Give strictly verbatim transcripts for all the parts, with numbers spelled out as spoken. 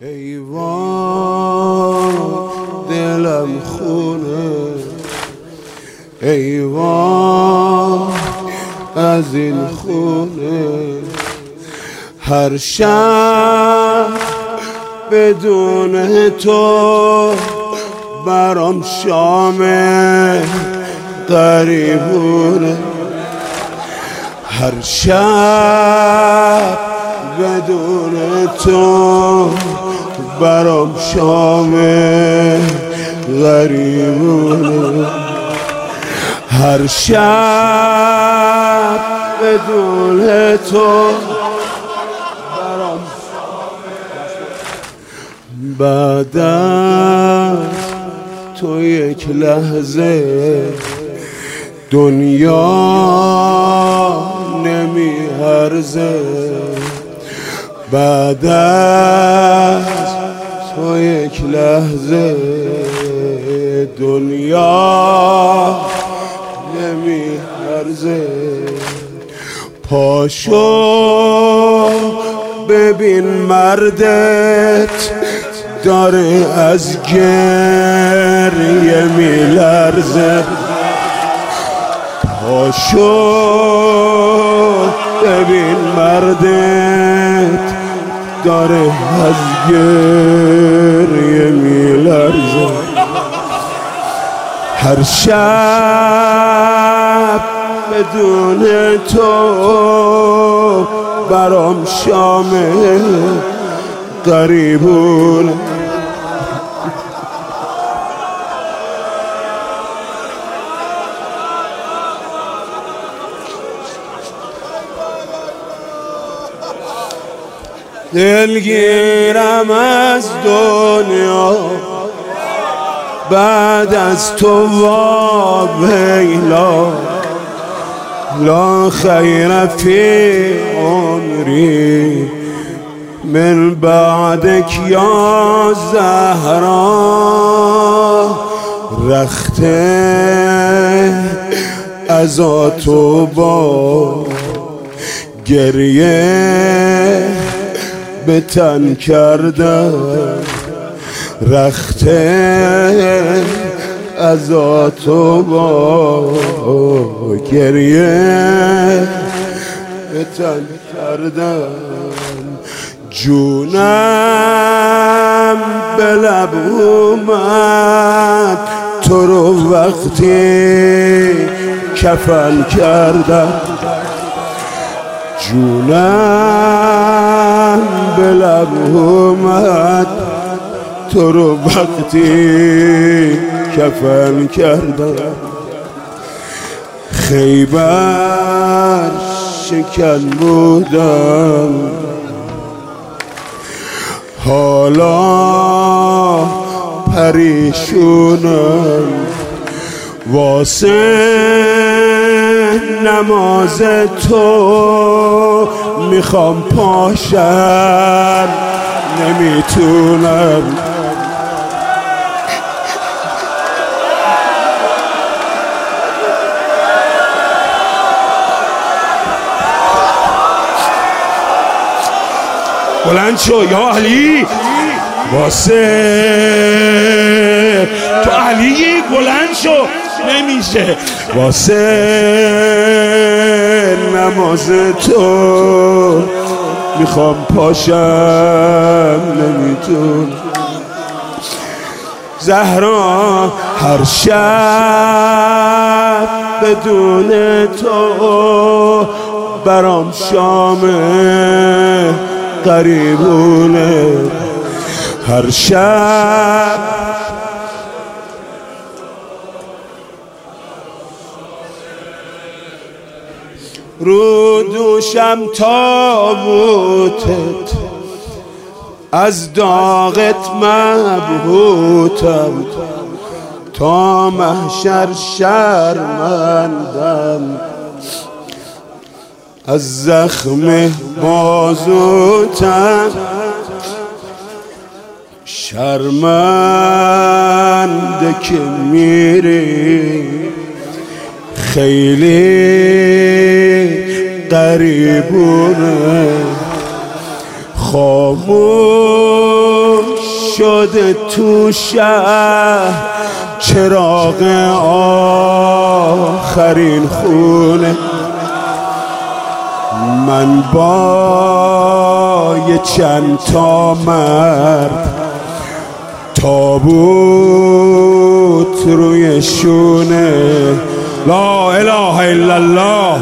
ای وای دلم خونه، ای وای از این خونه، هر شب بدون تو برام شام غریبونه، هر شب بدون تو برام شام غریبونه، هر شب بدون تو برام بعد از تو یک لحظه دنیا نمیارزه، بعد از تو یک لحظه دنیا نمیارزه. پاشو ببین مردت داره از گریه میلرزه، پاشو ببین مردت داره از گریه میلرزه، هر شب بدون تو برام شام غریبونه. دلگیرم از دنیا بعد از تو وابیلا، لا خیر فی عمری من بعدک یا زهرا، رخته از تو با گریه به تن کردم، رخته از تو با گریه به تن کردم، جونم به لب اومد تو رو وقتی کفن کردم، جونم به لب اومد تو رو وقتی کفن کردم، خیبر شکن بودم حالا پریشونم، واسه نماز تو میخوام پاشم نمیتونم، بلند شو یا علی، واسه تو علی بلند شو نمیشه، واسه نماز تو میخوام پاشم نمیتون، زهرا هر شب بدون تو برام شام غریبونه، هر شب رو دوشم تابوتت از داغت مبهوتم، تا محشر شرمندم از زخم بازوتم، شرمنده که میری خیلی غریبونه، خاموش شده تو شهر چراغ آخرین خونه. من با یه چند تا مرد تابوت روی شونه، لا اله الا الله.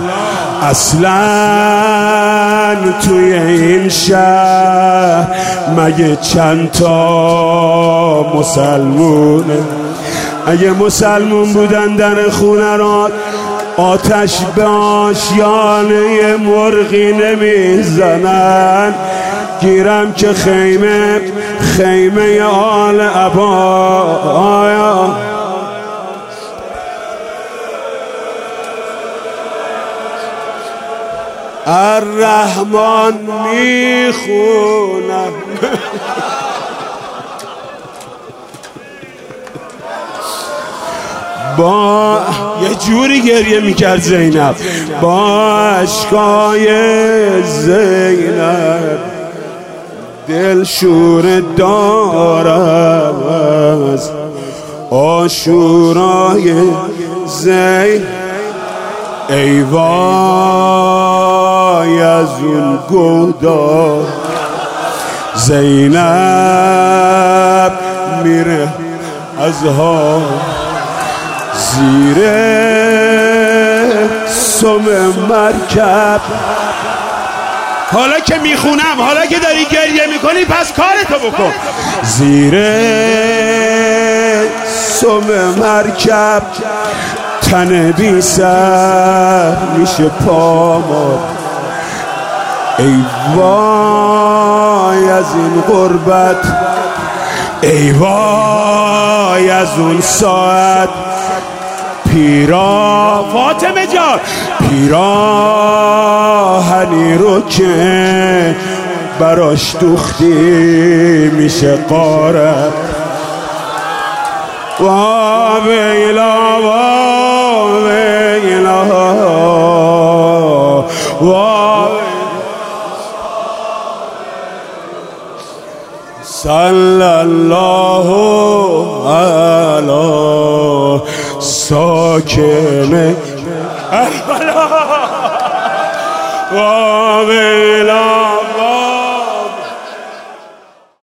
اصلا توی این شهر مگه چند تا مسلمونه؟ اگه مسلمون بودن در خونه را آتش به آشیانه مرغی نمیزنن. گیرم که خیمه خیمه آل عبا الرحمن میخونم. با یه جوری گریه میکرد زینب، با اشکای زینب دل شور دارم از آشورای زینب. ای وای از اون گودار زینب میره از ها زیر سم مرکب. حالا که میخونم، حالا که داری گریه میکنی پس کارتو بکن. زیر سم مرکب تن بی سر میشه پامو. ای وای از این غربت، ای وای از اون ساعت. پیرا فاطمه جان، پیراهنی رو که براش دوختی میشه قاره. وا ویلا وا ویلا وا صلی الله علی ساکن وا ویلا